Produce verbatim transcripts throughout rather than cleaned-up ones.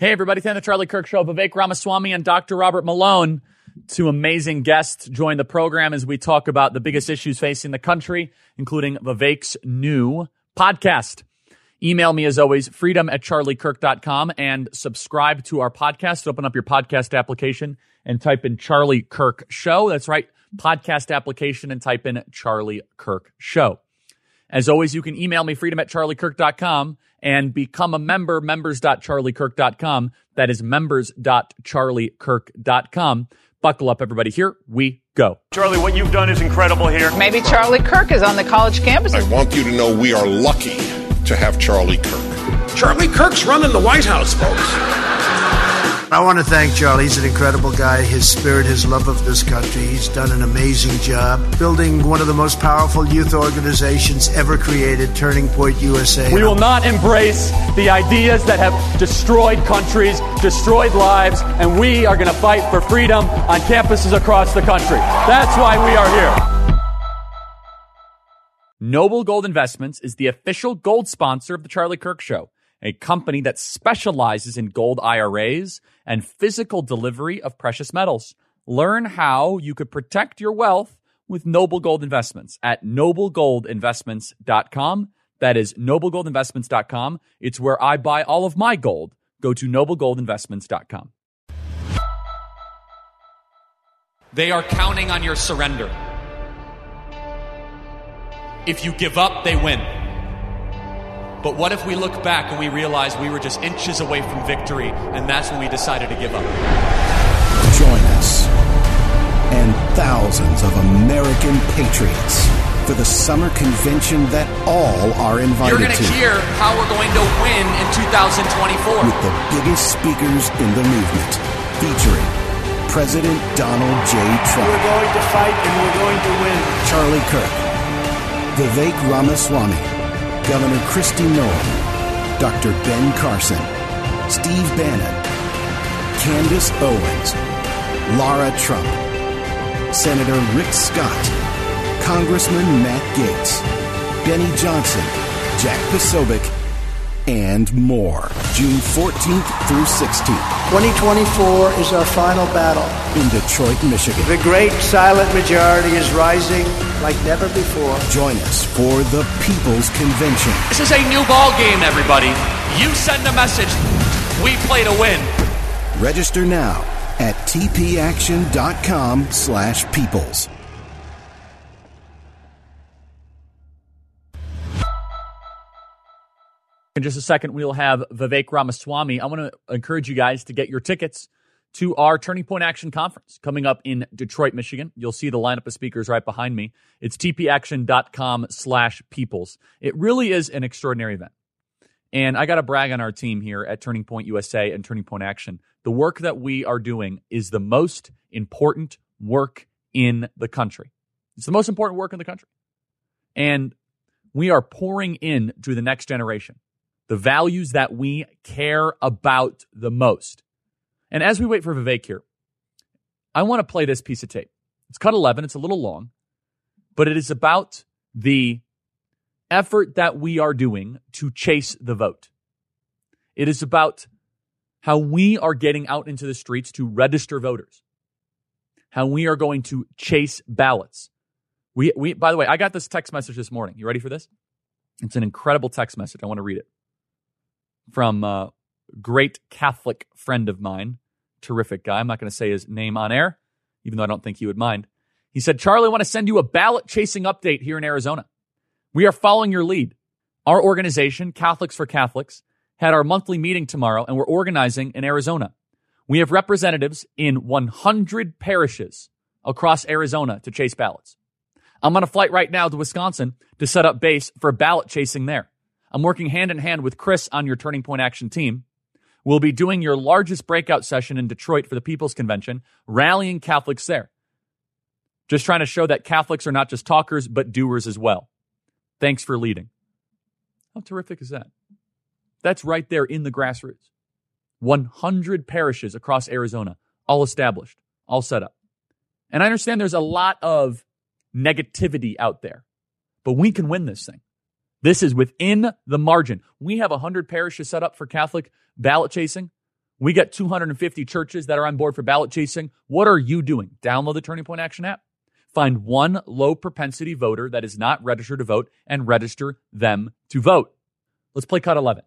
Hey, everybody. Thank the Charlie Kirk Show. Vivek Ramaswamy and Doctor Robert Malone, two amazing guests, join the program as we talk about the biggest issues facing the country, including Vivek's new podcast. Email me, as always, freedom at charlie kirk dot com, and subscribe to our podcast. Open up your podcast application and type in Charlie Kirk Show. That's right, podcast application, and type in Charlie Kirk Show. As always, you can email me, freedom at charlie kirk dot com, and become a member, members dot charlie kirk dot com. That is members dot charlie kirk dot com. Buckle up, everybody. Here we go. Charlie, what you've done is incredible here. Maybe Charlie Kirk is on the college campus. I want you to know we are lucky to have Charlie Kirk. Charlie Kirk's running the White House, folks. I want to thank Charlie. He's an incredible guy. His spirit, his love of this country. He's done an amazing job building one of the most powerful youth organizations ever created, Turning Point U S A. We will not embrace the ideas that have destroyed countries, destroyed lives, and we are going to fight for freedom on campuses across the country. That's why we are here. Noble Gold Investments is the official gold sponsor of the Charlie Kirk Show, a company that specializes in gold I R As and physical delivery of precious metals. Learn how you could protect your wealth with Noble Gold Investments at noble gold investments dot com. That is noble gold investments dot com. It's where I buy all of my gold. Go to noble gold investments dot com. They are counting on your surrender. If you give up, they win. But what if we look back and we realize we were just inches away from victory, and that's when we decided to give up? Join us and thousands of American patriots for the summer convention that all are invited to. You're going to hear how we're going to win in two thousand twenty-four. With the biggest speakers in the movement, featuring President Donald J. Trump. We're going to fight and we're going to win. Charlie Kirk, Vivek Ramaswamy, Governor Kristi Noem, Doctor Ben Carson, Steve Bannon, Candace Owens, Lara Trump, Senator Rick Scott, Congressman Matt Gaetz, Benny Johnson, Jack Posobiec, and more. June fourteenth through sixteenth. twenty twenty-four is our final battle. In Detroit, Michigan. The great silent majority is rising like never before. Join us for the People's Convention. This is a new ball game, everybody. You send a message, we play to win. Register now at tpaction.com slash peoples. In just a second, we'll have Vivek Ramaswamy. I want to encourage you guys to get your tickets to our Turning Point Action Conference coming up in Detroit, Michigan. You'll see the lineup of speakers right behind me. It's tpaction.com slash peoples. It really is an extraordinary event. And I got to brag on our team here at Turning Point U S A and Turning Point Action. The work that we are doing is the most important work in the country. It's the most important work in the country. And we are pouring in to the next generation the values that we care about the most. And as we wait for Vivek here, I want to play this piece of tape. It's cut eleven. It's a little long, but it is about the effort that we are doing to chase the vote. It is about how we are getting out into the streets to register voters, how we are going to chase ballots. We, we, by the way, I got this text message this morning. You ready for this? It's an incredible text message. I want to read it. From a great Catholic friend of mine, terrific guy. I'm not going to say his name on air, even though I don't think he would mind. He said, Charlie, I want to send you a ballot chasing update here in Arizona. We are following your lead. Our organization, Catholics for Catholics, had our monthly meeting tomorrow, and we're organizing in Arizona. We have representatives in one hundred parishes across Arizona to chase ballots. I'm on a flight right now to Wisconsin to set up base for ballot chasing there. I'm working hand in hand with Chris on your Turning Point Action team. We'll be doing your largest breakout session in Detroit for the People's Convention, rallying Catholics there. Just trying to show that Catholics are not just talkers, but doers as well. Thanks for leading. How terrific is that? That's right there in the grassroots. one hundred parishes across Arizona, all established, all set up. And I understand there's a lot of negativity out there, but we can win this thing. This is within the margin. We have one hundred parishes set up for Catholic ballot chasing. We got two hundred fifty churches that are on board for ballot chasing. What are you doing? Download the Turning Point Action app. Find one low propensity voter that is not registered to vote and register them to vote. Let's play cut eleven.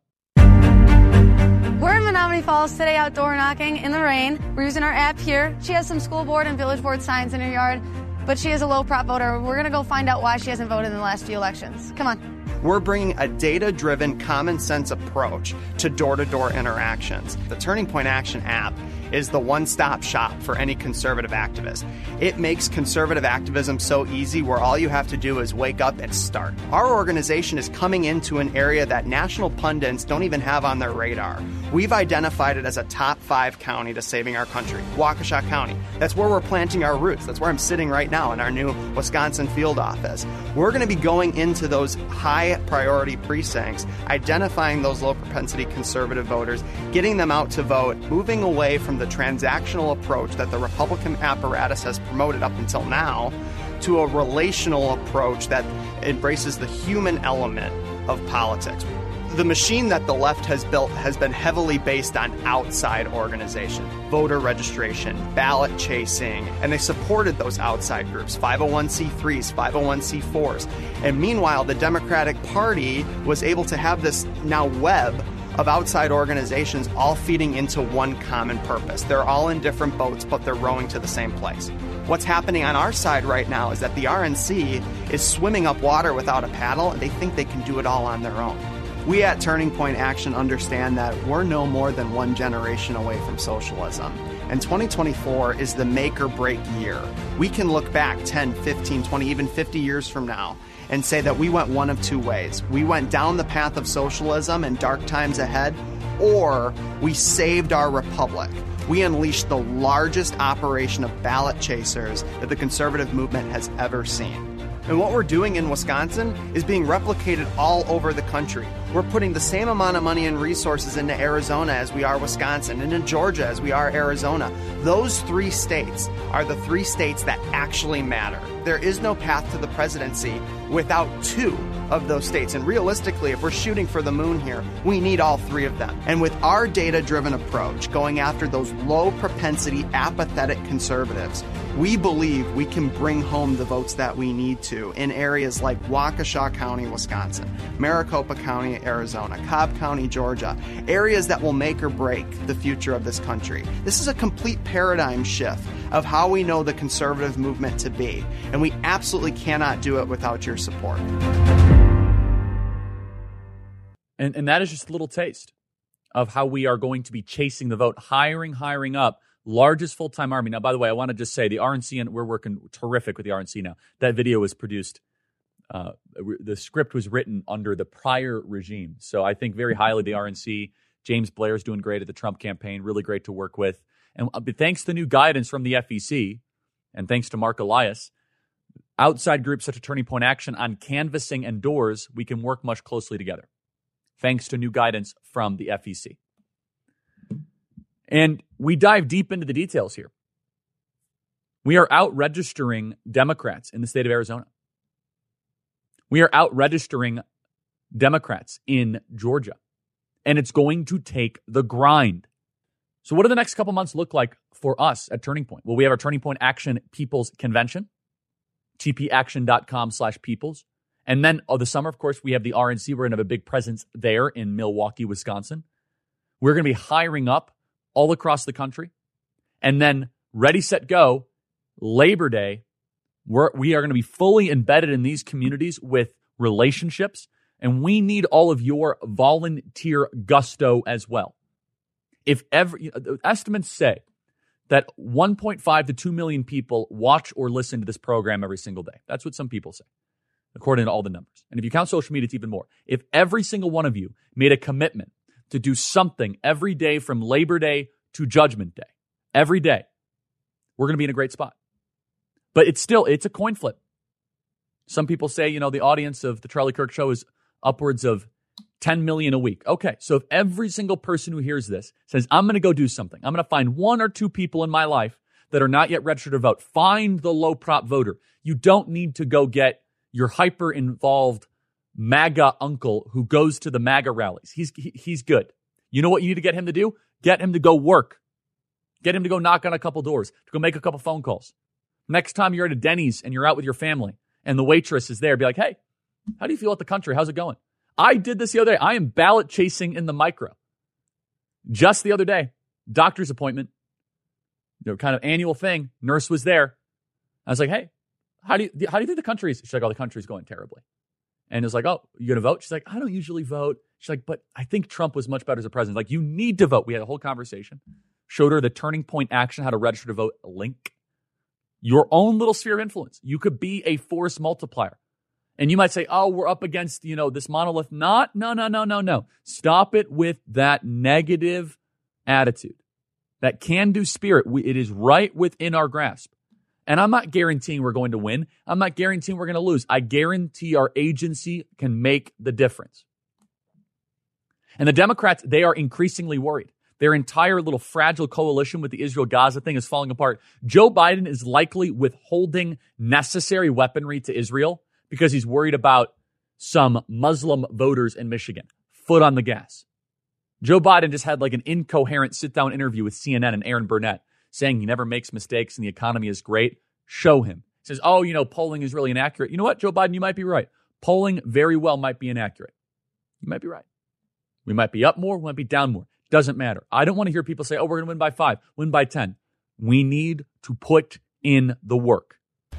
We're in Menominee Falls today, outdoor knocking in the rain. We're using our app here. She has some school board and village board signs in her yard, but she is a low prop voter. We're going to go find out why she hasn't voted in the last few elections. Come on. We're bringing a data-driven, common-sense approach to door-to-door interactions. The Turning Point Action app is the one-stop shop for any conservative activist. It makes conservative activism so easy where all you have to do is wake up and start. Our organization is coming into an area that national pundits don't even have on their radar. We've identified it as a top five county to saving our country, Waukesha County. That's where we're planting our roots. That's where I'm sitting right now in our new Wisconsin field office. We're going to be going into those high priority precincts, identifying those low propensity conservative voters, getting them out to vote, moving away from the transactional approach that the Republican apparatus has promoted up until now to a relational approach that embraces the human element of politics. The machine that the left has built has been heavily based on outside organization, voter registration, ballot chasing, and they supported those outside groups, five oh one c threes, five oh one c fours. And meanwhile, the Democratic Party was able to have this now web of outside organizations all feeding into one common purpose. They're all in different boats, but they're rowing to the same place. What's happening on our side right now is that the R N C is swimming up water without a paddle, and they think they can do it all on their own. We at Turning Point Action understand that we're no more than one generation away from socialism. And twenty twenty-four is the make or break year. We can look back ten, fifteen, twenty, even fifty years from now and say that we went one of two ways. We went down the path of socialism and dark times ahead, or we saved our republic. We unleashed the largest operation of ballot chasers that the conservative movement has ever seen. And what we're doing in Wisconsin is being replicated all over the country. We're putting the same amount of money and resources into Arizona as we are Wisconsin, and in Georgia as we are Arizona. Those three states are the three states that actually matter. There is no path to the presidency without two of those states. And realistically, if we're shooting for the moon here, we need all three of them. And with our data-driven approach, going after those low-propensity, apathetic conservatives, we believe we can bring home the votes that we need to in areas like Waukesha County, Wisconsin, Maricopa County, Arizona, Cobb County, Georgia, areas that will make or break the future of this country. This is a complete paradigm shift of how we know the conservative movement to be, and we absolutely cannot do it without your support. And, and that is just a little taste of how we are going to be chasing the vote, hiring, hiring up, largest full-time army. Now, by the way, I want to just say the R N C, and we're working terrific with the R N C now. That video was produced, uh, the script was written under the prior regime. So I think very highly of the R N C. James Blair's doing great at the Trump campaign, really great to work with. And thanks to new guidance from the F E C, and thanks to Mark Elias, outside groups such as Turning Point Action on canvassing and doors, we can work much closely together. Thanks to new guidance from the F E C. And we dive deep into the details here. We are out registering Democrats in the state of Arizona. We are out registering Democrats in Georgia. And it's going to take the grind. So what do the next couple months look like for us at Turning Point? Well, we have our Turning Point Action People's Convention, tpaction.com slash peoples. And then oh, the summer, of course, we have the R N C. We're going to have a big presence there in Milwaukee, Wisconsin. We're going to be hiring up all across the country. And then ready, set, go, Labor Day, we're, we are going to be fully embedded in these communities with relationships. And we need all of your volunteer gusto as well. If every estimates say that one point five to two million people watch or listen to this program every single day. That's what some people say, according to all the numbers. And if you count social media, it's even more. If every single one of you made a commitment to do something every day from Labor Day to Judgment Day, every day, we're going to be in a great spot. But it's still, it's a coin flip. Some people say, you know, the audience of the Charlie Kirk Show is upwards of ten million a week. Okay, so if every single person who hears this says, I'm going to go do something, I'm going to find one or two people in my life that are not yet registered to vote, find the low prop voter. You don't need to go get your hyper-involved MAGA uncle who goes to the MAGA rallies. He's he, he's good. You know what you need to get him to do? Get him to go work. Get him to go knock on a couple doors, to go make a couple phone calls. Next time you're at a Denny's and you're out with your family and the waitress is there, be like, hey, how do you feel about the country? How's it going? I did this the other day. I am ballot chasing in the micro. Just the other day, doctor's appointment, you know, kind of annual thing. Nurse was there. I was like, hey, how do you how do you think the country is? She's like, oh, the country's going terribly. And it was like, oh, you going to vote? She's like, I don't usually vote. She's like, but I think Trump was much better as a president. Like, you need to vote. We had a whole conversation. Showed her the Turning Point Action, how to register to vote link. Your own little sphere of influence. You could be a force multiplier. And you might say, oh, we're up against, you know, this monolith. Not, no, no, no, no, no. Stop it with that negative attitude. That can-do spirit. We, it is right within our grasp. And I'm not guaranteeing we're going to win. I'm not guaranteeing we're going to lose. I guarantee our agency can make the difference. And the Democrats, they are increasingly worried. Their entire little fragile coalition with the Israel-Gaza thing is falling apart. Joe Biden is likely withholding necessary weaponry to Israel because he's worried about some Muslim voters in Michigan. Foot on the gas. Joe Biden just had like an incoherent sit-down interview with C N N and Aaron Burnett saying he never makes mistakes and the economy is great. Show him. He says, oh, you know, polling is really inaccurate. You know what, Joe Biden, you might be right. Polling very well might be inaccurate. You might be right. We might be up more, we might be down more. Doesn't matter. I don't want to hear people say, oh, we're going to win by five, win by ten. We need to put in the work.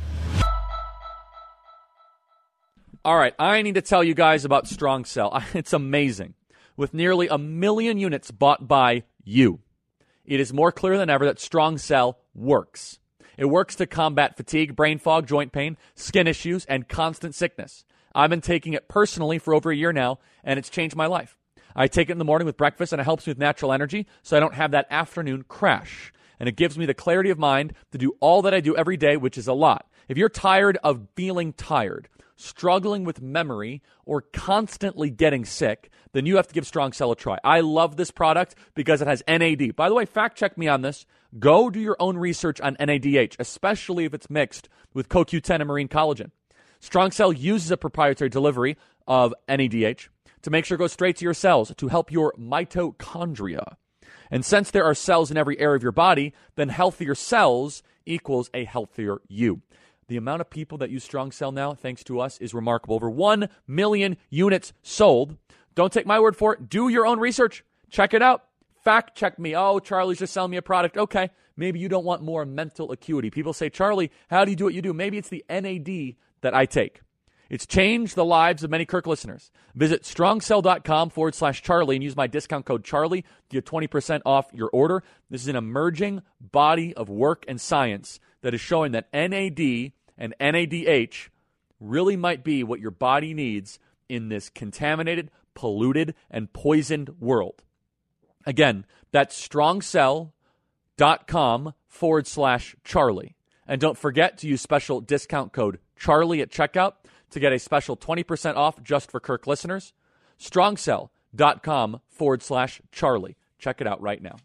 All right, I need to tell you guys about Strong Cell. It's amazing. With nearly a million units bought by you, it is more clear than ever that Strong Cell works. It works to combat fatigue, brain fog, joint pain, skin issues, and constant sickness. I've been taking it personally for over a year now, and it's changed my life. I take it in the morning with breakfast, and it helps me with natural energy, so I don't have that afternoon crash. And it gives me the clarity of mind to do all that I do every day, which is a lot. If you're tired of feeling tired, struggling with memory, or constantly getting sick, then you have to give Strong Cell a try. I love this product because it has N A D. By the way, fact check me on this. Go do your own research on N A D H, especially if it's mixed with C O Q ten and marine collagen. Strong Cell uses a proprietary delivery of N A D H to make sure it goes straight to your cells to help your mitochondria. And since there are cells in every area of your body, then healthier cells equals a healthier you. The amount of people that use Strong Cell now, thanks to us, is remarkable. Over one million units sold. Don't take my word for it. Do your own research. Check it out. Fact check me. Oh, Charlie's just selling me a product. Okay, maybe you don't want more mental acuity. People say, Charlie, how do you do what you do? Maybe it's the N A D that I take. It's changed the lives of many Kirk listeners. Visit strongcell.com forward slash Charlie and use my discount code Charlie to get twenty percent off your order. This is an emerging body of work and science that is showing that N A D and N A D H really might be what your body needs in this contaminated, polluted, and poisoned world. Again, that's strongcell.com forward slash Charlie. And don't forget to use special discount code Charlie at checkout to get a special twenty percent off just for Kirk listeners. Strongcell.com forward slash Charlie. Check it out right now.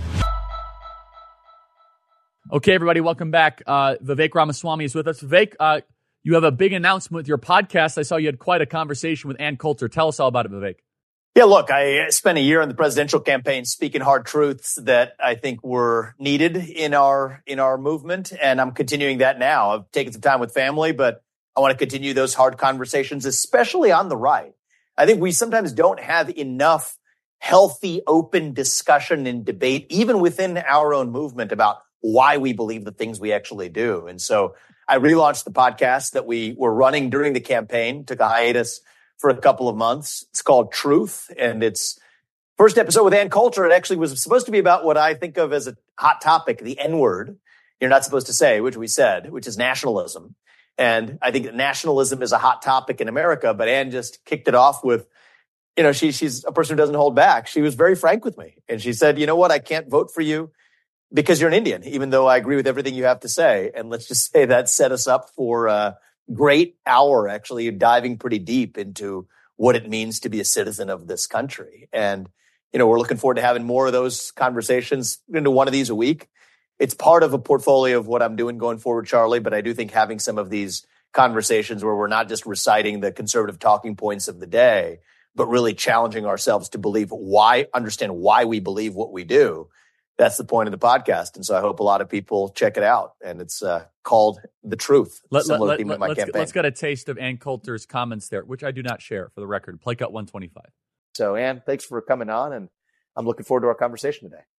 Okay, everybody, welcome back. Uh, Vivek Ramaswamy is with us. Vivek, uh, you have a big announcement with your podcast. I saw you had quite a conversation with Ann Coulter. Tell us all about it, Vivek. Yeah, look, I spent a year in the presidential campaign speaking hard truths that I think were needed in our in our movement, and I'm continuing that now. I've taken some time with family, but I want to continue those hard conversations, especially on the right. I think we sometimes don't have enough healthy, open discussion and debate, even within our own movement, about why we believe the things we actually do. And so I relaunched the podcast that we were running during the campaign, took a hiatus for a couple of months. It's called Truth, and it's first episode with Ann Coulter. It actually was supposed to be about what I think of as a hot topic, the N-word. You're not supposed to say, which we said, which is nationalism. And I think that nationalism is a hot topic in America, but Ann just kicked it off with, you know, she, she's a person who doesn't hold back. She was very frank with me. And she said, you know what, I can't vote for you because you're an Indian, even though I agree with everything you have to say. And let's just say that set us up for a great hour, actually, diving pretty deep into what it means to be a citizen of this country. And, you know, we're looking forward to having more of those conversations, into one of these a week. It's part of a portfolio of what I'm doing going forward, Charlie, but I do think having some of these conversations where we're not just reciting the conservative talking points of the day, but really challenging ourselves to believe why, understand why we believe what we do. That's the point of the podcast. And so I hope a lot of people check it out. And it's uh, called The Truth. Let, similar let, theme let, of my let's, campaign. let's get a taste of Ann Coulter's comments there, which I do not share for the record. Play cut one twenty-five. So, Ann, thanks for coming on, and I'm looking forward to our conversation today.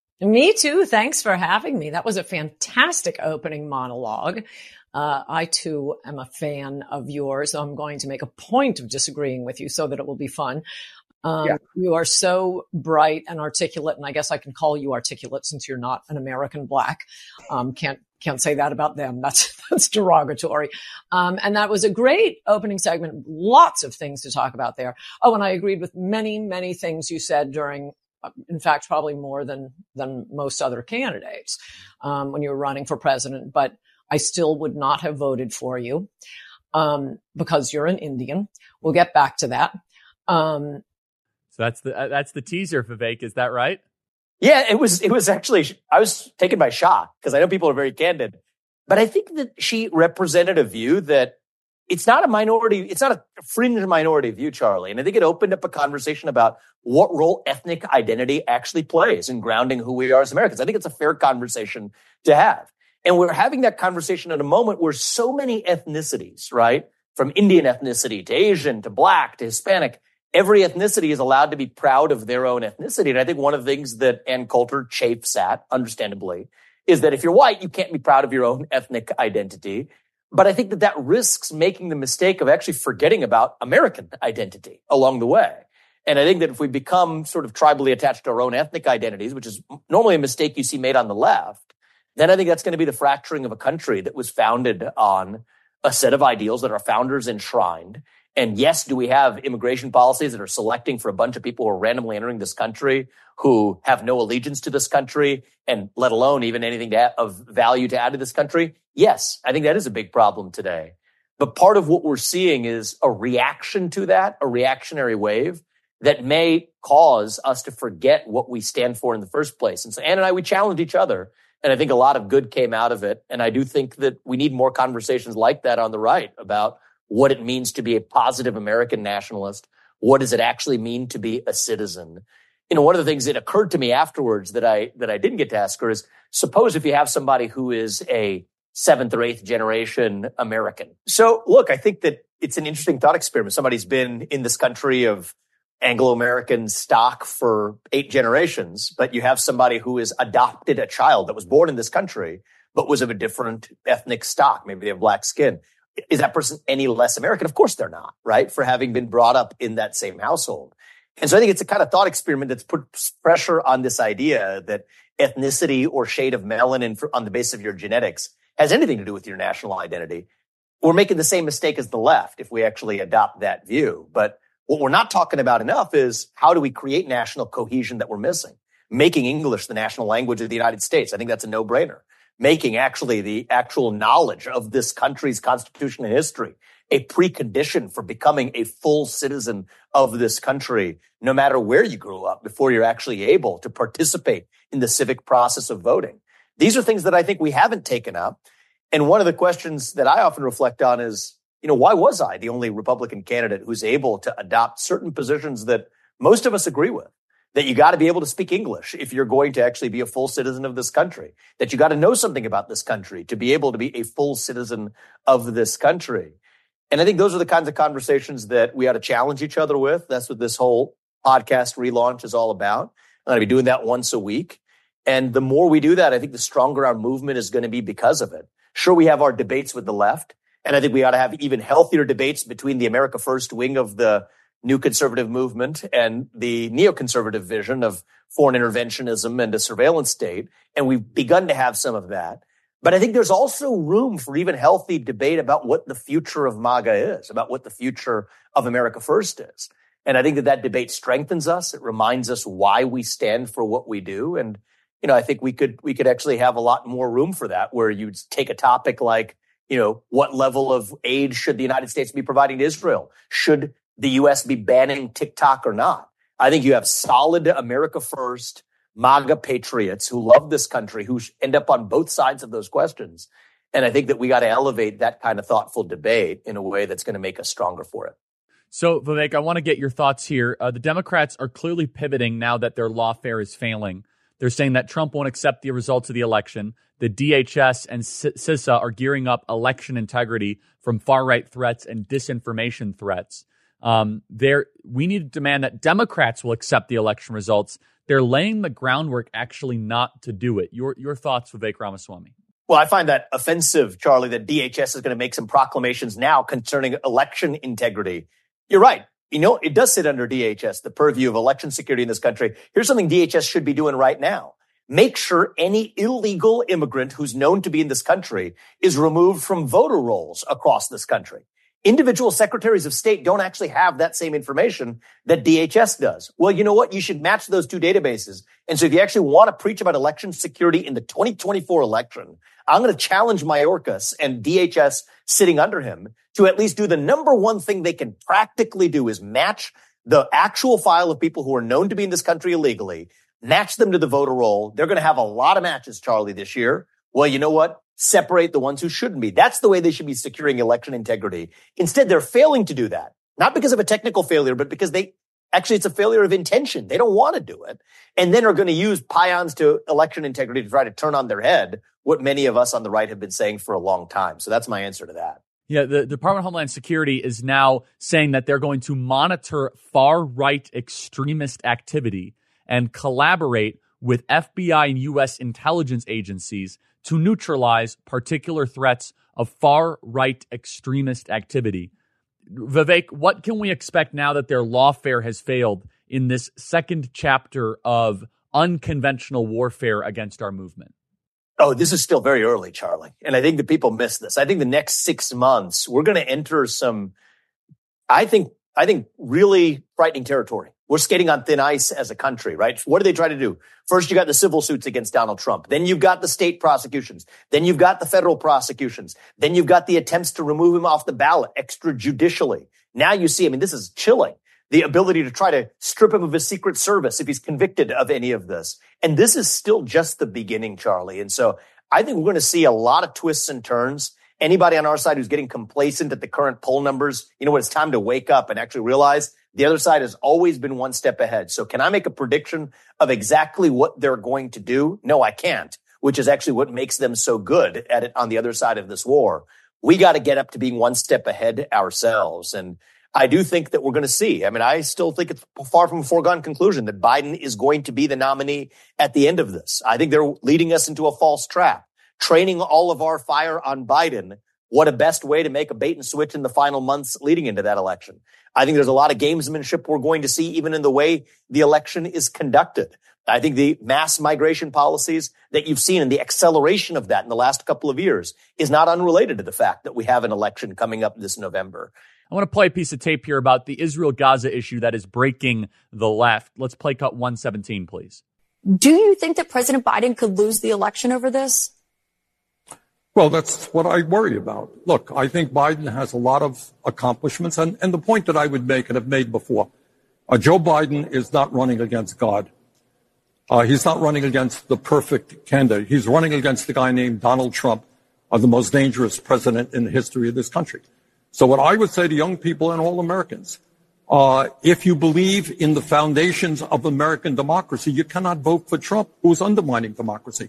Me too. Thanks for having me. That was a fantastic opening monologue. Uh, I too am a fan of yours. So I'm going to make a point of disagreeing with you so that it will be fun. Um, yeah. You are so bright and articulate, and I guess I can call you articulate since you're not an American black. Um, can't, can't say that about them. That's, that's derogatory. Um, and that was a great opening segment. Lots of things to talk about there. Oh, and I agreed with many, many things you said during, in fact, probably more than, than most other candidates, um, when you were running for president, but I still would not have voted for you, um, because you're an Indian. We'll get back to that. Um, So that's the uh, that's the teaser, Vivek. Is that right? Yeah, it was. It was actually. I was taken by shock because I know people are very candid, but I think that she represented a view that it's not a minority. It's not a fringe minority view, Charlie. And I think it opened up a conversation about what role ethnic identity actually plays in grounding who we are as Americans. I think it's a fair conversation to have, and we're having that conversation at a moment where so many ethnicities, right, from Indian ethnicity to Asian to Black to Hispanic. Every ethnicity is allowed to be proud of their own ethnicity. And I think one of the things that Ann Coulter chafes at, understandably, is that if you're white, you can't be proud of your own ethnic identity. But I think that that risks making the mistake of actually forgetting about American identity along the way. And I think that if we become sort of tribally attached to our own ethnic identities, which is normally a mistake you see made on the left, then I think that's going to be the fracturing of a country that was founded on a set of ideals that our founders enshrined. And yes, do we have immigration policies that are selecting for a bunch of people who are randomly entering this country who have no allegiance to this country and let alone even anything to add, of value to add to this country? Yes, I think that is a big problem today. But part of what we're seeing is a reaction to that, a reactionary wave that may cause us to forget what we stand for in the first place. And so Ann and I, we challenged each other. And I think a lot of good came out of it. And I do think that we need more conversations like that on the right about what it means to be a positive American nationalist. What does it actually mean to be a citizen? You know, one of the things that occurred to me afterwards that I, that I didn't get to ask her is, suppose if you have somebody who is a seventh or eighth generation American. So look, I think that it's an interesting thought experiment. Somebody's been in this country of Anglo-American stock for eight generations, but you have somebody who has adopted a child that was born in this country, but was of a different ethnic stock. Maybe they have black skin. Is that person any less American? Of course they're not, right? For having been brought up in that same household. And so I think it's a kind of thought experiment that's put pressure on this idea that ethnicity or shade of melanin for, on the basis of your genetics has anything to do with your national identity. We're making the same mistake as the left if we actually adopt that view. But what we're not talking about enough is how do we create national cohesion that we're missing? Making English the national language of the United States. I think that's a no-brainer. Making actually the actual knowledge of this country's constitution and history a precondition for becoming a full citizen of this country, no matter where you grew up, before you're actually able to participate in the civic process of voting. These are things that I think we haven't taken up. And one of the questions that I often reflect on is, you know, why was I the only Republican candidate who's able to adopt certain positions that most of us agree with? That you got to be able to speak English if you're going to actually be a full citizen of this country. That you got to know something about this country to be able to be a full citizen of this country. And I think those are the kinds of conversations that we ought to challenge each other with. That's what this whole podcast relaunch is all about. I'm going to be doing that once a week. And the more we do that, I think the stronger our movement is going to be because of it. Sure, we have our debates with the left. And I think we ought to have even healthier debates between the America First wing of the new conservative movement and the neoconservative vision of foreign interventionism and a surveillance state. And we've begun to have some of that. But I think there's also room for even healthy debate about what the future of MAGA is, about what the future of America First is. And I think that that debate strengthens us. It reminds us why we stand for what we do. And, you know, I think we could, we could actually have a lot more room for that, where you'd take a topic like, you know, what level of aid should the United States be providing to Israel? Should the U S be banning TikTok or not? I think you have solid America First, MAGA patriots who love this country, who end up on both sides of those questions. And I think that we got to elevate that kind of thoughtful debate in a way that's going to make us stronger for it. So, Vivek, I want to get your thoughts here. Uh, the Democrats are clearly pivoting now that their lawfare is failing. They're saying that Trump won't accept the results of the election. The D H S and CISA are gearing up election integrity from far-right threats and disinformation threats. Um, there, we need to demand that Democrats will accept the election results. They're laying the groundwork actually not to do it. Your your thoughts, Vivek Ramaswamy? Well, I find that offensive, Charlie, that D H S is going to make some proclamations now concerning election integrity. You're right. You know, it does sit under D H S, the purview of election security in this country. Here's something D H S should be doing right now. Make sure any illegal immigrant who's known to be in this country is removed from voter rolls across this country. Individual secretaries of state don't actually have that same information that D H S does. Well, you know what? You should match those two databases. And so if you actually want to preach about election security in the twenty twenty-four election, I'm going to challenge Mayorkas and D H S sitting under him to at least do the number one thing they can practically do is match the actual file of people who are known to be in this country illegally, match them to the voter roll. They're going to have a lot of matches, Charlie, this year. Well, you know what? Separate the ones who shouldn't be. That's the way they should be securing election integrity. Instead, they're failing to do that, not because of a technical failure, but because they actually it's a failure of intention. They don't want to do it. And then are going to use pions to election integrity to try to turn on their head what many of us on the right have been saying for a long time. So that's my answer to that. Yeah, the Department of Homeland Security is now saying that they're going to monitor far-right extremist activity and collaborate with F B I and U S intelligence agencies to neutralize particular threats of far-right extremist activity. Vivek, what can we expect now that their lawfare has failed in this second chapter of unconventional warfare against our movement? Oh, this is still very early, Charlie. And I think that people miss this. I think the next six months, we're going to enter some, I think, I think really frightening territory. We're skating on thin ice as a country, right? What do they try to do? First, you got the civil suits against Donald Trump. Then you've got the state prosecutions. Then you've got the federal prosecutions. Then you've got the attempts to remove him off the ballot extrajudicially. Now you see, I mean, this is chilling. The ability to try to strip him of his Secret Service if he's convicted of any of this. And this is still just the beginning, Charlie. And so I think we're going to see a lot of twists and turns. Anybody on our side who's getting complacent at the current poll numbers, you know what, it's time to wake up and actually realize the other side has always been one step ahead. So can I make a prediction of exactly what they're going to do? No, I can't, which is actually what makes them so good at it on the other side of this war. We got to get up to being one step ahead ourselves. And I do think that we're going to see. I mean, I still think it's far from a foregone conclusion that Biden is going to be the nominee at the end of this. I think they're leading us into a false trap, training all of our fire on Biden. What a best way to make a bait and switch in the final months leading into that election. I think there's a lot of gamesmanship we're going to see even in the way the election is conducted. I think the mass migration policies that you've seen and the acceleration of that in the last couple of years is not unrelated to the fact that we have an election coming up this November. I want to play a piece of tape here about the Israel-Gaza issue that is breaking the left. Let's play cut one seventeen, please. Do you think that President Biden could lose the election over this? Well, that's what I worry about. Look, I think Biden has a lot of accomplishments. And, and the point that I would make and have made before, uh, Joe Biden is not running against God. Uh, he's not running against the perfect candidate. He's running against the guy named Donald Trump, uh, the most dangerous president in the history of this country. So what I would say to young people and all Americans, uh, if you believe in the foundations of American democracy, you cannot vote for Trump, who's undermining democracy.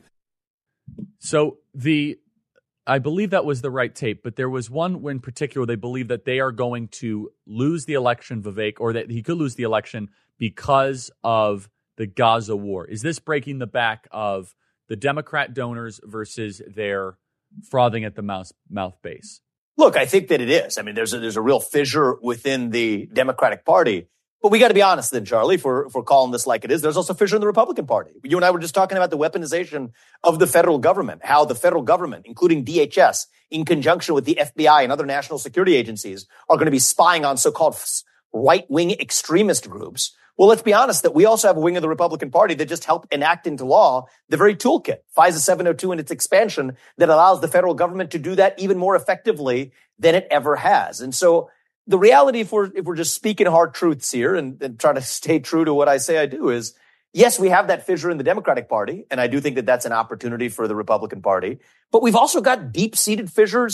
So the, I believe that was the right tape, but there was one in particular, they believe that they are going to lose the election, Vivek, or that he could lose the election because of the Gaza war. Is this breaking the back of the Democrat donors versus their frothing at the mouth, mouth base? Look, I think that it is. I mean, there's a, there's a real fissure within the Democratic Party. But we got to be honest then, Charlie, if we're, if we're calling this like it is. There's also a fissure in the Republican Party. You and I were just talking about the weaponization of the federal government, how the federal government, including D H S, in conjunction with the F B I and other national security agencies, are going to be spying on so-called right-wing extremist groups. Well, let's be honest that we also have a wing of the Republican Party that just helped enact into law the very toolkit, FISA seven oh two and its expansion that allows the federal government to do that even more effectively than it ever has. And so the reality, if we're, if we're just speaking hard truths here and, and trying to stay true to what I say I do is, yes, we have that fissure in the Democratic Party, and I do think that that's an opportunity for the Republican Party. But we've also got deep-seated fissures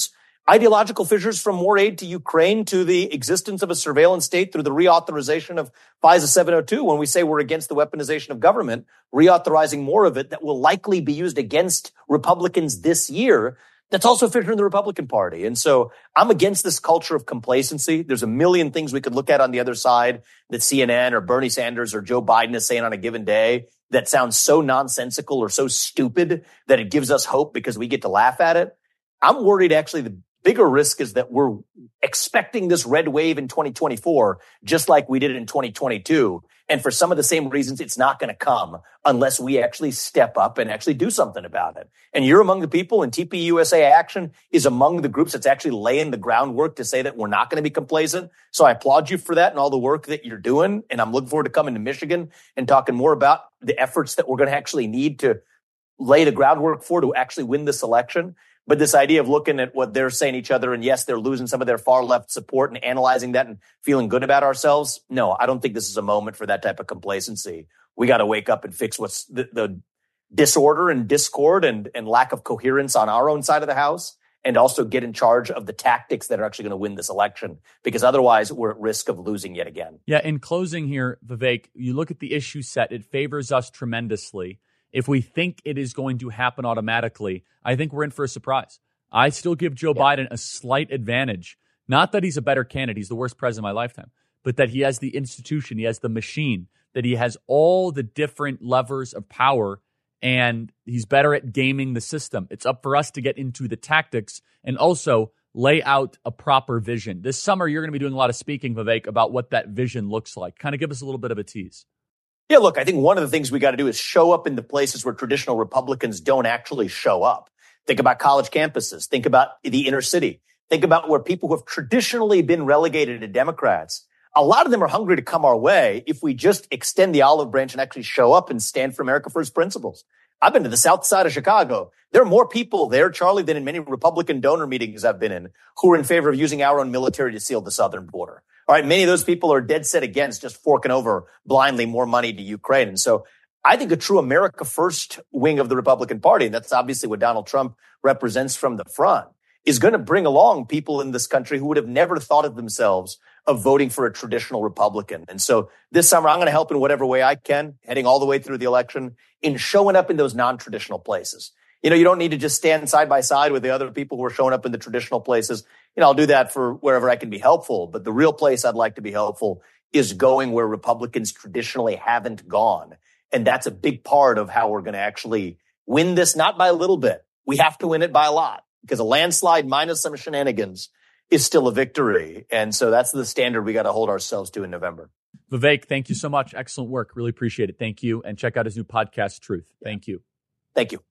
ideological fissures from more aid to Ukraine to the existence of a surveillance state through the reauthorization of FISA seven oh two. When we say we're against the weaponization of government, reauthorizing more of it that will likely be used against Republicans this year, that's also figured in the Republican Party. And so I'm against this culture of complacency. There's a million things we could look at on the other side that C N N or Bernie Sanders or Joe Biden is saying on a given day that sounds so nonsensical or so stupid that it gives us hope because we get to laugh at it. I'm worried actually the bigger risk is that we're expecting this red wave in twenty twenty-four, just like we did in twenty twenty-two. And for some of the same reasons, it's not going to come unless we actually step up and actually do something about it. And you're among the people, and T P U S A Action is among the groups that's actually laying the groundwork to say that we're not going to be complacent. So I applaud you for that and all the work that you're doing. And I'm looking forward to coming to Michigan and talking more about the efforts that we're going to actually need to lay the groundwork for to actually win this election. But this idea of looking at what they're saying to each other, and yes, they're losing some of their far left support and analyzing that and feeling good about ourselves. No, I don't think this is a moment for that type of complacency. We got to wake up and fix what's the, the disorder and discord and, and lack of coherence on our own side of the house, and also get in charge of the tactics that are actually going to win this election, because otherwise we're at risk of losing yet again. Yeah. In closing here, Vivek, you look at the issue set, it favors us tremendously. If we think it is going to happen automatically, I think we're in for a surprise. I still give Joe yeah. Biden a slight advantage. Not that he's a better candidate, he's the worst president of my lifetime, but that he has the institution, he has the machine, that he has all the different levers of power, and he's better at gaming the system. It's up for us to get into the tactics and also lay out a proper vision. This summer, you're going to be doing a lot of speaking, Vivek, about what that vision looks like. Kind of give us a little bit of a tease. Yeah, look, I think one of the things we got to do is show up in the places where traditional Republicans don't actually show up. Think about college campuses. Think about the inner city. Think about where people who have traditionally been relegated to Democrats. A lot of them are hungry to come our way if we just extend the olive branch and actually show up and stand for America First principles. I've been to the south side of Chicago. There are more people there, Charlie, than in many Republican donor meetings I've been in who are in favor of using our own military to seal the southern border. All right, many of those people are dead set against just forking over blindly more money to Ukraine. And so I think a true America First wing of the Republican Party, and that's obviously what Donald Trump represents from the front, is going to bring along people in this country who would have never thought of themselves of voting for a traditional Republican. And so this summer, I'm going to help in whatever way I can, heading all the way through the election, in showing up in those non-traditional places. You know, you don't need to just stand side by side with the other people who are showing up in the traditional places. You know, I'll do that for wherever I can be helpful. But the real place I'd like to be helpful is going where Republicans traditionally haven't gone. And that's a big part of how we're going to actually win this, not by a little bit. We have to win it by a lot, because a landslide minus some shenanigans is still a victory. And so that's the standard we got to hold ourselves to in November. Vivek, thank you so much. Excellent work. Really appreciate it. Thank you. And check out his new podcast, Truth. Yeah. Thank you. Thank you.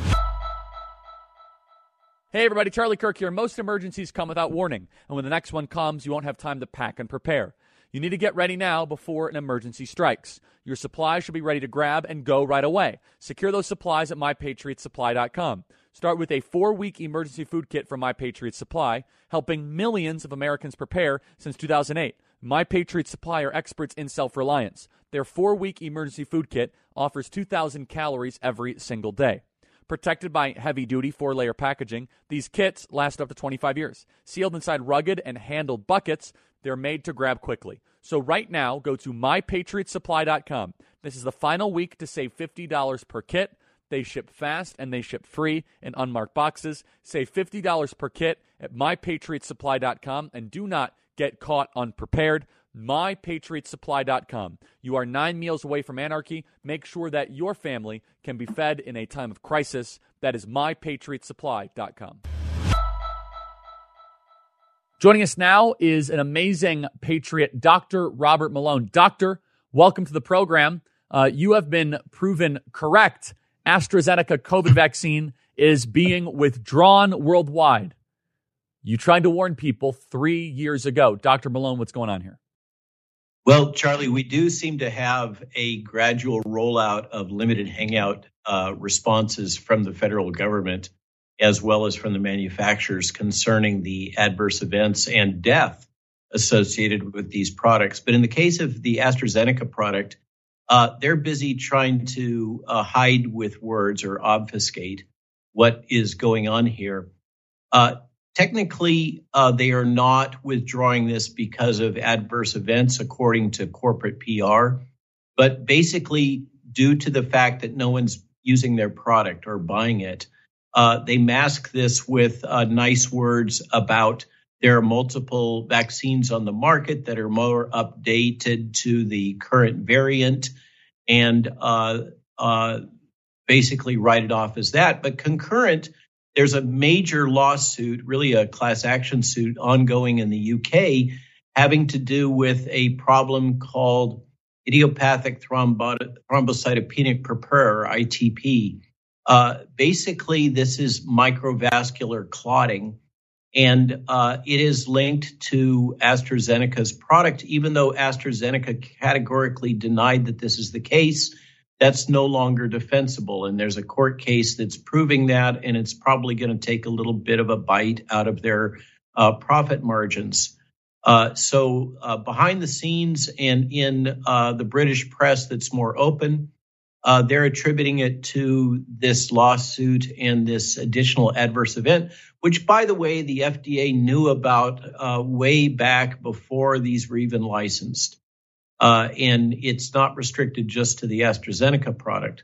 Hey, everybody. Charlie Kirk here. Most emergencies come without warning. And when the next one comes, you won't have time to pack and prepare. You need to get ready now before an emergency strikes. Your supplies should be ready to grab and go right away. Secure those supplies at my patriot supply dot com. Start with a four-week emergency food kit from My Patriot Supply, helping millions of Americans prepare since two thousand eight. My Patriot Supply are experts in self-reliance. Their four-week emergency food kit offers two thousand calories every single day. Protected by heavy-duty four-layer packaging, these kits last up to twenty-five years. Sealed inside rugged and handled buckets, they're made to grab quickly. So right now, go to my patriot supply dot com. This is the final week to save fifty dollars per kit. They ship fast and they ship free in unmarked boxes. Save fifty dollars per kit at my patriot supply dot com and do not get caught unprepared. my patriot supply dot com. You are nine meals away from anarchy. Make sure that your family can be fed in a time of crisis. That is my patriot supply dot com. Joining us now is an amazing patriot, Doctor Robert Malone. Doctor, welcome to the program. Uh, you have been proven correct. AstraZeneca COVID vaccine is being withdrawn worldwide. You tried to warn people three years ago. Doctor Malone, what's going on here? Well, Charlie, we do seem to have a gradual rollout of limited hangout uh, responses from the federal government, as well as from the manufacturers, concerning the adverse events and death associated with these products. But in the case of the AstraZeneca product, uh, they're busy trying to uh, hide with words or obfuscate what is going on here. Uh, technically, uh, they are not withdrawing this because of adverse events, according to corporate P R, but basically due to the fact that no one's using their product or buying it. Uh, they mask this with uh, nice words about there are multiple vaccines on the market that are more updated to the current variant, and uh, uh, basically write it off as that. But concurrent, there's a major lawsuit, really a class action suit ongoing in the U K, having to do with a problem called idiopathic thrombo- thrombocytopenic purpura, or I T P. Uh, basically, this is microvascular clotting, and uh, it is linked to AstraZeneca's product, even though AstraZeneca categorically denied that this is the case. That's no longer defensible, and there's a court case that's proving that, and it's probably going to take a little bit of a bite out of their uh, profit margins. Uh, so uh, behind the scenes and in uh, the British press that's more open, uh, they're attributing it to this lawsuit and this additional adverse event, which, by the way, the F D A knew about uh, way back before these were even licensed. Uh, and it's not restricted just to the AstraZeneca product.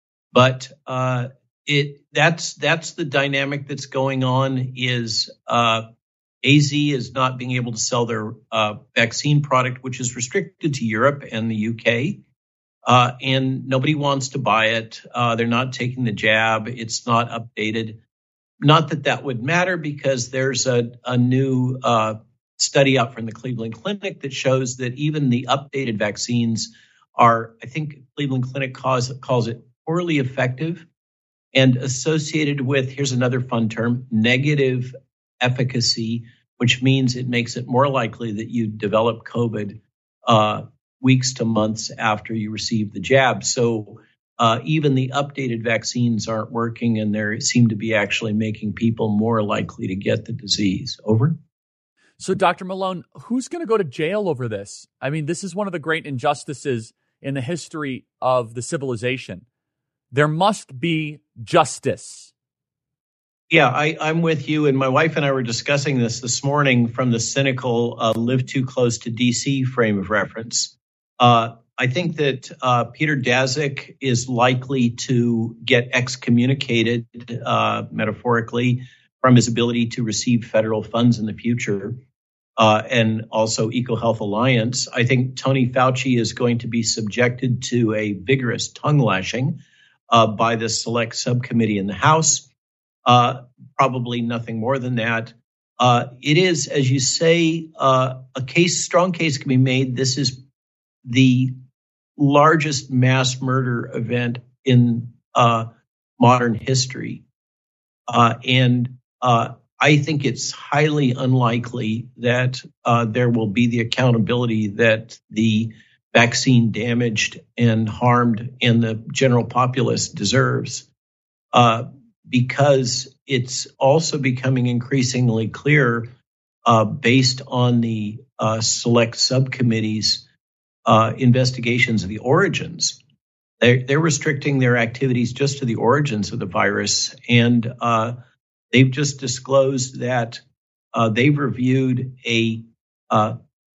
But uh, it that's that's the dynamic that's going on is uh, A Z is not being able to sell their uh, vaccine product, which is restricted to Europe and the U K. Uh, and nobody wants to buy it. Uh, they're not taking the jab. It's not updated. Not that that would matter, because there's a, a new uh, study out from the Cleveland Clinic that shows that even the updated vaccines are, I think Cleveland Clinic calls, calls it poorly effective and associated with, here's another fun term, negative efficacy, which means it makes it more likely that you develop COVID uh, weeks to months after you receive the jab. So uh, even the updated vaccines aren't working, and they seem to be actually making people more likely to get the disease. Over. So, Doctor Malone, who's going to go to jail over this? I mean, this is one of the great injustices in the history of the civilization. There must be justice. Yeah, I, I'm with you. And my wife and I were discussing this this morning from the cynical uh, live too close to D C frame of reference. Uh, I think that uh, Peter Daszak is likely to get excommunicated, uh, metaphorically, from his ability to receive federal funds in the future, uh, and also EcoHealth Alliance. I think Tony Fauci is going to be subjected to a vigorous tongue lashing uh, by the select subcommittee in the House. Uh, probably nothing more than that. Uh, it is, as you say, uh, a case, strong case can be made. This is the largest mass murder event in uh, modern history. Uh, and uh, I think it's highly unlikely that uh, there will be the accountability that the vaccine damaged and harmed and the general populace deserves. Uh, because it's also becoming increasingly clear, uh, based on the uh, select subcommittee's uh, investigations of the origins. They're, they're restricting their activities just to the origins of the virus. And uh, they've just disclosed that uh, they've reviewed a, uh,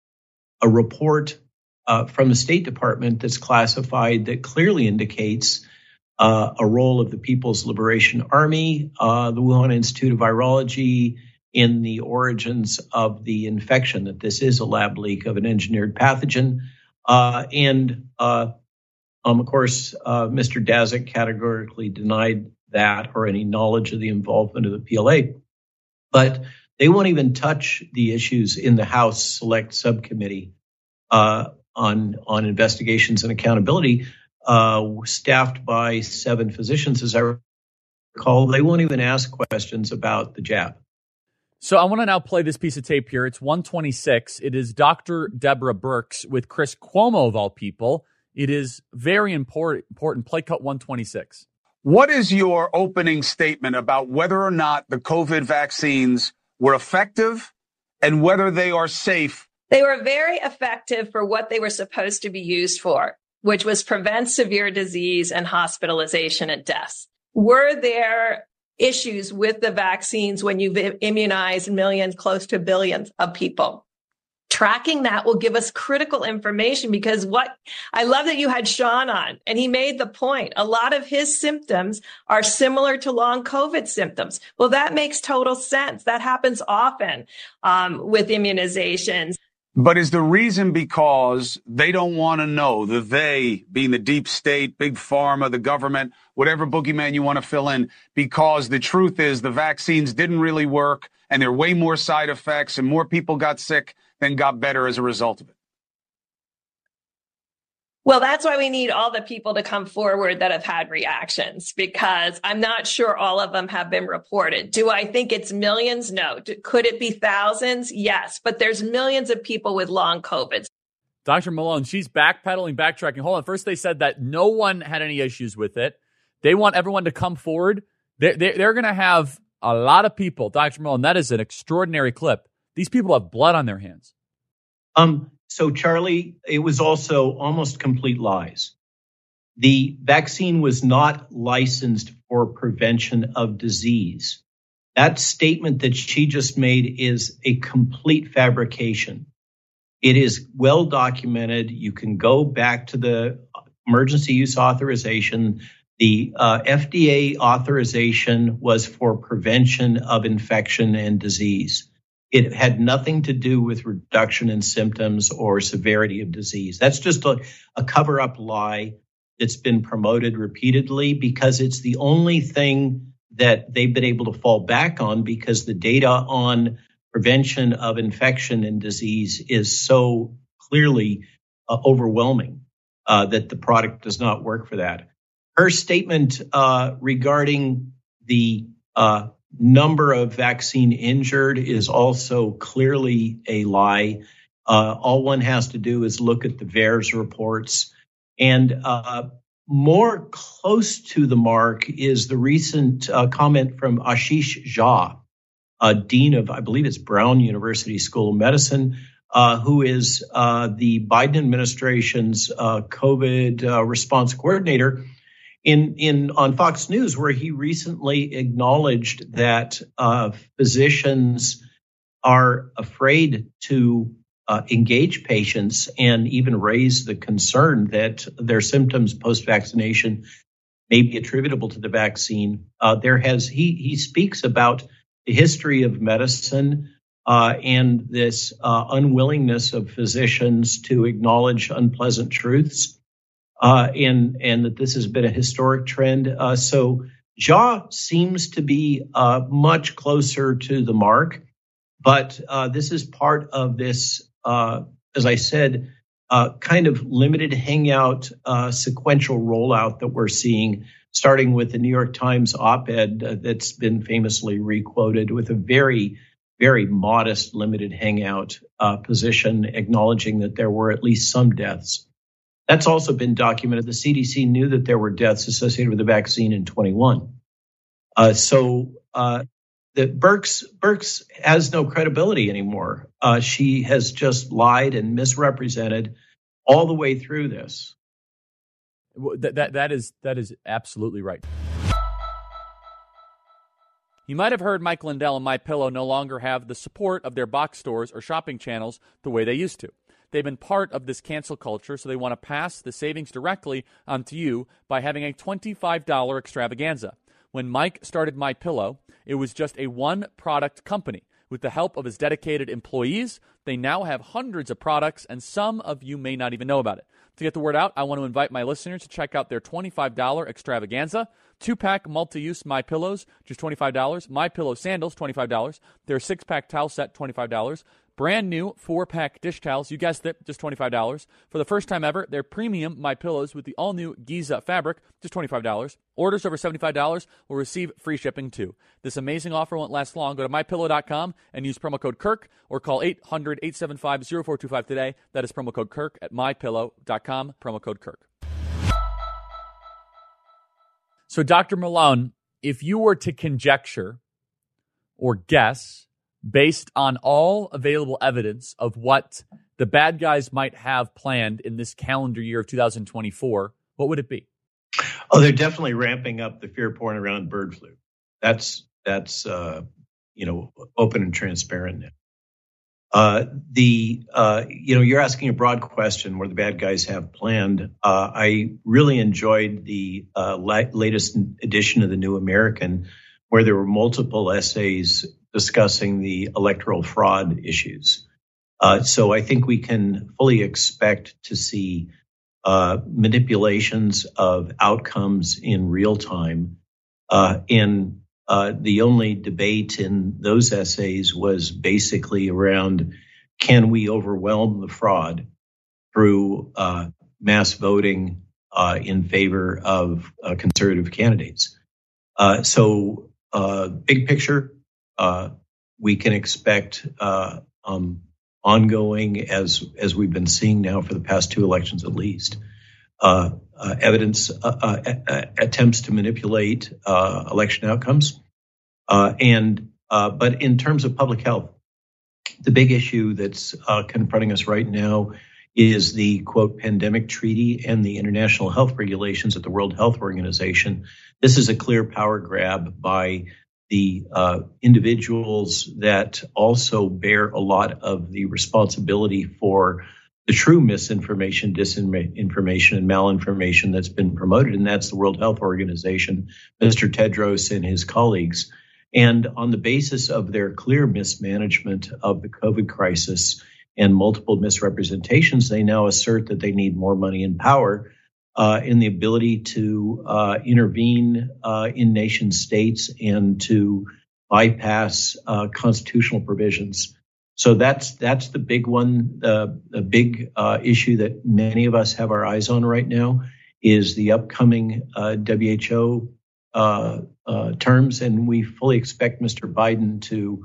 a report uh, from the State Department that's classified that clearly indicates Uh, a role of the People's Liberation Army, uh, the Wuhan Institute of Virology, in the origins of the infection, that this is a lab leak of an engineered pathogen. Uh, and, uh, um, of course, uh, Mister Daszak categorically denied that or any knowledge of the involvement of the P L A. But they won't even touch the issues in the House Select Subcommittee uh, on, on investigations and accountability. Uh, staffed by seven physicians, as I recall. They won't even ask questions about the jab. So I want to now play this piece of tape here. It's one twenty-six. It is Doctor Deborah Birx with Chris Cuomo, of all people. It is very important. important. Play cut one twenty-six. What is your opening statement about whether or not the COVID vaccines were effective and whether they are safe? They were very effective for what they were supposed to be used for, which was prevent severe disease and hospitalization and deaths. Were there issues with the vaccines when you've immunized millions, close to billions of people. Tracking that will give us critical information because what I love that you had Sean on and he made the point. A lot of his symptoms are similar to long COVID symptoms. Well, that makes total sense. That happens often um, with immunizations. But is the reason because they don't want to know, the they being the deep state, big pharma, the government, whatever boogeyman you want to fill in, because the truth is the vaccines didn't really work and there are way more side effects and more people got sick than got better as a result of it? Well, that's why we need all the people to come forward that have had reactions, because I'm not sure all of them have been reported. Do I think it's millions? No. Do, could it be thousands? Yes. But there's millions of people with long COVID. Doctor Malone, she's backpedaling, backtracking. Hold on. First, they said that no one had any issues with it. They want everyone to come forward. They're, they're, they're going to have a lot of people. Doctor Malone, that is an extraordinary clip. These people have blood on their hands. Um. So, Charlie, it was also almost complete lies. The vaccine was not licensed for prevention of disease. That statement that she just made is a complete fabrication. It is well documented. You can go back to the emergency use authorization. The uh, F D A authorization was for prevention of infection and disease. It had nothing to do with reduction in symptoms or severity of disease. That's just a, a cover-up lie that's been promoted repeatedly because it's the only thing that they've been able to fall back on because the data on prevention of infection and disease is so clearly uh, overwhelming uh, that the product does not work for that. Her statement uh, regarding the uh, number of vaccine injured is also clearly a lie. Uh, all one has to do is look at the V A E R S reports. And uh, more close to the mark is the recent uh, comment from Ashish Jha, uh, dean of, I believe it's Brown University School of Medicine, uh, who is uh, the Biden administration's uh, COVID uh, response coordinator. In, in on Fox News, where he recently acknowledged that uh, physicians are afraid to uh, engage patients and even raise the concern that their symptoms post-vaccination may be attributable to the vaccine. Uh, there has he he speaks about the history of medicine uh, and this uh, unwillingness of physicians to acknowledge unpleasant truths. Uh, and, and that this has been a historic trend. Uh, so Jha seems to be uh, much closer to the mark, but uh, this is part of this, uh, as I said, uh, kind of limited hangout uh, sequential rollout that we're seeing, starting with the New York Times op-ed uh, that's been famously requoted with a very, very modest limited hangout uh, position, acknowledging that there were at least some deaths. That's also been documented. The C D C knew that there were deaths associated with the vaccine in twenty-one. Uh, so uh, the Birx, Birx has no credibility anymore. Uh, she has just lied and misrepresented all the way through this. That, that, that is that is absolutely right. You might have heard Mike Lindell and MyPillow no longer have the support of their box stores or shopping channels the way they used to. They've been part of this cancel culture, so they want to pass the savings directly onto you by having a twenty-five dollars extravaganza. When Mike started MyPillow, it was just a one-product company. With the help of his dedicated employees, they now have hundreds of products, and some of you may not even know about it. To get the word out, I want to invite my listeners to check out their twenty-five dollars extravaganza. Two-pack multi-use MyPillows, just twenty-five dollars. MyPillow sandals, twenty-five dollars. Their six-pack towel set, twenty-five dollars. Brand new four-pack dish towels, you guessed it, just twenty-five dollars. For the first time ever, their premium MyPillows with the all-new Giza fabric, just twenty-five dollars. Orders over seventy-five dollars will receive free shipping, too. This amazing offer won't last long. Go to my pillow dot com and use promo code Kirk or call eight hundred, eight seven five, zero four two five today. That is promo code Kirk at my pillow dot com, promo code Kirk. So, Doctor Malone, if you were to conjecture or guess based on all available evidence of what the bad guys might have planned in this calendar year of two thousand twenty-four, what would it be? Oh, they're definitely ramping up the fear porn around bird flu. That's that's uh, you know open and transparent now. Uh, the uh, you know you're asking a broad question where the bad guys have planned. Uh, I really enjoyed the uh, la- latest edition of the New American, where there were multiple essays discussing the electoral fraud issues. Uh, so I think we can fully expect to see uh, manipulations of outcomes in real time. Uh, and uh, the only debate in those essays was basically around, can we overwhelm the fraud through uh, mass voting uh, in favor of uh, conservative candidates? Uh, so uh, big picture, uh, we can expect uh, um, ongoing, as as we've been seeing now for the past two elections at least, uh, uh, evidence uh, uh, attempts to manipulate uh, election outcomes. Uh, and uh, but in terms of public health, the big issue that's uh, confronting us right now is the, quote, pandemic treaty and the international health regulations at the World Health Organization. This is a clear power grab by the uh, individuals that also bear a lot of the responsibility for the true misinformation, disinformation, and malinformation that's been promoted, and that's the World Health Organization, Mister Tedros and his colleagues. And on the basis of their clear mismanagement of the COVID crisis and multiple misrepresentations, they now assert that they need more money and power uh, in the ability to uh, intervene uh, in nation states and to bypass uh, constitutional provisions. So that's that's the big one. The, the big uh, issue that many of us have our eyes on right now is the upcoming uh, W H O uh, uh, terms, and we fully expect Mister Biden to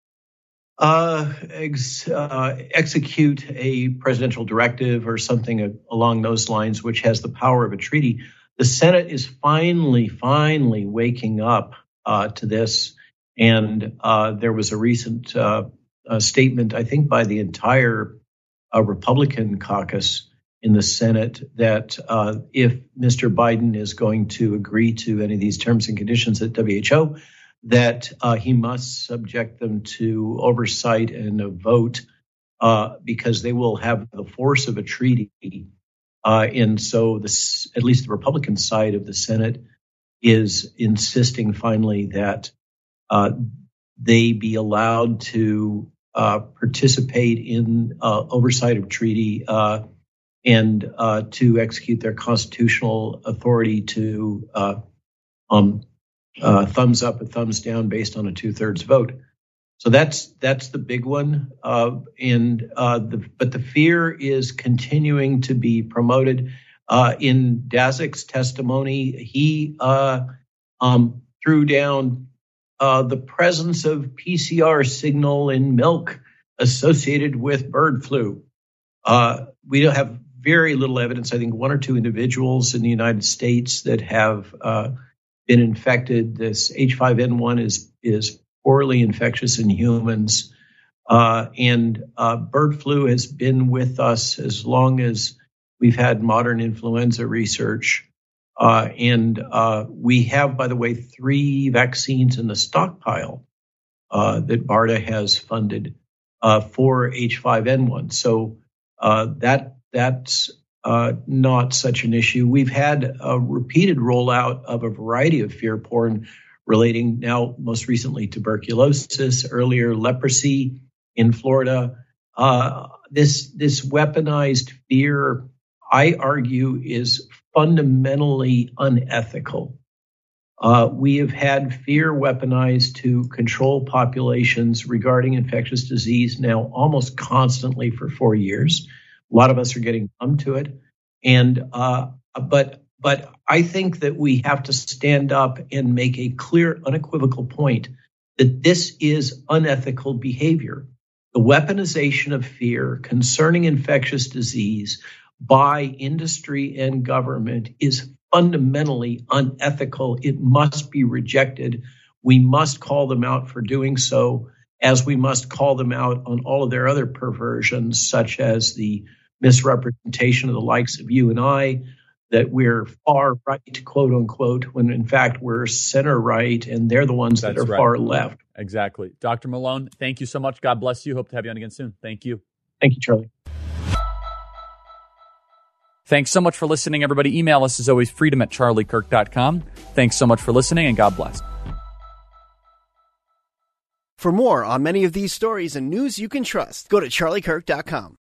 Uh, ex, uh, execute a presidential directive or something along those lines, which has the power of a treaty. The Senate is finally, finally waking up uh, to this. And uh, there was a recent uh, a statement, I think, by the entire uh, Republican caucus in the Senate that uh, if Mister Biden is going to agree to any of these terms and conditions at W H O, that uh, he must subject them to oversight and a vote uh, because they will have the force of a treaty. Uh, and so this, at least the Republican side of the Senate is insisting finally that uh, they be allowed to uh, participate in uh, oversight of treaty uh, and uh, to execute their constitutional authority to uh, um, Uh, thumbs up or thumbs down based on a two-thirds vote. So that's that's the big one. Uh, and uh, the, but the fear is continuing to be promoted. Uh, in Dasik's testimony, he uh, um, threw down uh, the presence of P C R signal in milk associated with bird flu. Uh, we don't have very little evidence. I think one or two individuals in the United States that have uh, been infected. This H five N one is is poorly infectious in humans, uh, and uh, bird flu has been with us as long as we've had modern influenza research. Uh, and uh, we have, by the way, three vaccines in the stockpile uh, that BARDA has funded uh, for H five N one. So uh, that that's Uh, not such an issue. We've had a repeated rollout of a variety of fear porn relating now most recently tuberculosis, earlier leprosy in Florida. Uh, this, this weaponized fear, I argue, is fundamentally unethical. Uh, we have had fear weaponized to control populations regarding infectious disease now almost constantly for four years. A lot of us are getting numb to it. And uh, but but I think that we have to stand up and make a clear, unequivocal point that this is unethical behavior. The weaponization of fear concerning infectious disease by industry and government is fundamentally unethical. It must be rejected. We must call them out for doing so, as we must call them out on all of their other perversions, such as the misrepresentation of the likes of you and I, that we're far right, quote unquote, when in fact we're center right, and they're the ones that That's are right. far left. Exactly. Doctor Malone, thank you so much. God bless you. Hope to have you on again soon. Thank you. Thank you, Charlie. Thanks so much for listening, everybody. Email us as always, freedom at charlie kirk dot com. Thanks so much for listening, and God bless. For more on many of these stories and news you can trust, go to charlie kirk dot com.